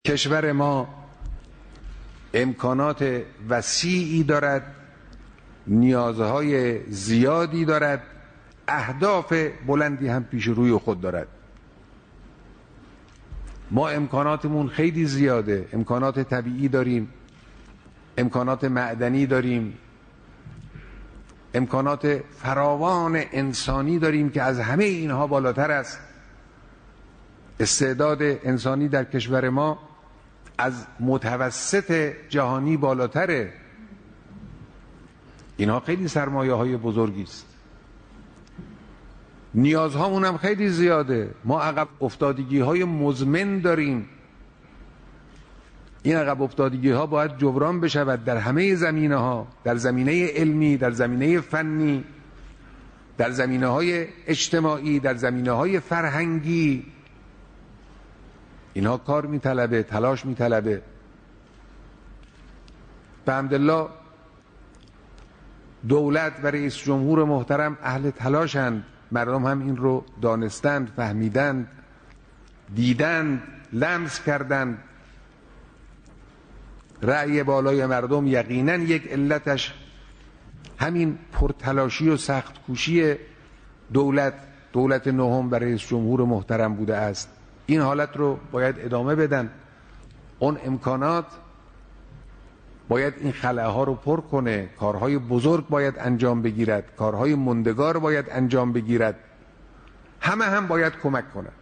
کشور ما امکانات وسیعی دارد، نیازهای زیادی دارد، اهداف بلندی هم پیش روی خود دارد. ما امکاناتمون خیلی زیاده، امکانات طبیعی داریم، امکانات معدنی داریم، امکانات فراوان انسانی داریم که از همه اینها بالاتر است. استعداد انسانی در کشور ما از متوسط جهانی بالاتره. اینها خیلی سرمایه های بزرگی است. نیازهامون هم خیلی زیاده. ما عقب افتادگی های مزمن داریم. این عقب افتادگی ها باید جبران بشود در همه زمینه ها، در زمینه علمی، در زمینه فنی، در زمینه های اجتماعی، در زمینه های فرهنگی. اینها کار میطلبه، تلاش میطلبه. به حمدالله دولت و رئیس جمهور محترم اهل تلاشند. مردم هم این رو دانستند، فهمیدند، دیدند، لمس کردند. رأی بالای مردم یقینا یک علتش همین پرتلاشی و سخت کوشی دولت نهم و رئیس جمهور محترم بوده است. این حالت رو باید ادامه بدن. اون امکانات باید این خلاها رو پر کنه. کارهای بزرگ باید انجام بگیرد، کارهای مندگار باید انجام بگیرد. همه هم باید کمک کنند.